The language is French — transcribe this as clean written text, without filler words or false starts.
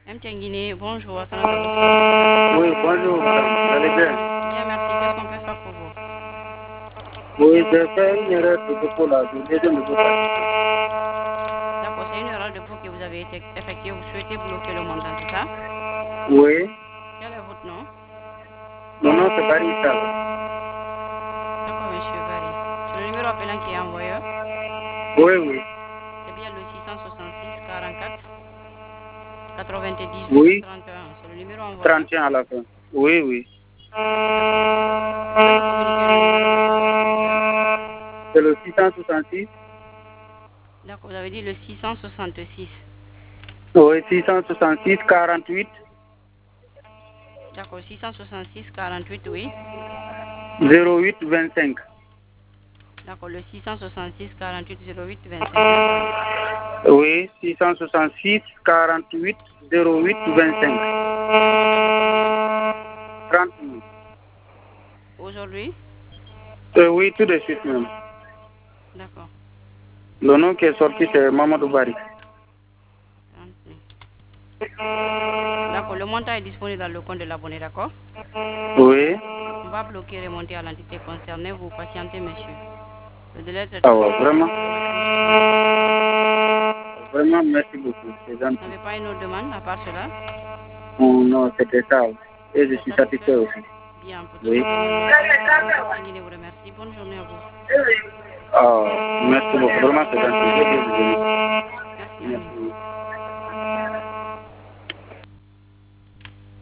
MTN Guinée, bonjour. Oui, bonjour, madame. Vous allez bien? Bien, merci. Qu'est-ce qu'on peut faire pour vous? Oui, j'ai fait une erreur de dépôt là. Je viens de me voter. D'accord, c'est une erreur de dépôt que vous avez été effectuée. Vous souhaitez bloquer le montant, c'est ça? Oui, Quel est votre nom? mon nom c'est Barry Sall. D'accord, monsieur Barry. C'est le numéro appelant qui est envoyé. Oui, oui. C'est bien le 666 44 98 Oui, 31. C'est le numéro envoyé. 31 à la fin. Oui, oui. Pouvez me communiquer le numéro de sauvegarde, s'il vous plaît? C'est le 666. D'accord, vous avez dit le 666. Oui, 666 48 D'accord, 666 48, oui. 08 25. D'accord, le 666 48 08 25, c'est ça? Oui, 666 48 08 25. Et vous souhaitez combien? 30 000. Aujourd'hui? Oui, tout de suite même. D'accord. Le nom qui est sorti c'est Mamadou Barry. 30 000. D'accord, le montant est disponible dans le compte de l'abonné, d'accord? Oui. On va bloquer et remonter à l'entité concernée. Vous patientez, monsieur. Le délai de Ah traitement ouais, vraiment. de maximum 60 jours. Vraiment, merci beaucoup. C'est Vous gentil. n'avez pas une autre demande à part cela? Oh, non, c'était ça. Et Vous je êtes suis satisfait? satisfait aussi. Bien, pour toutes Oui. nos demandes, merci. Merci, Guinée vous remercie. Bonne journée à vous. Ah, merci beaucoup. Vraiment, c'est gentil. Merci, Amin. Merci.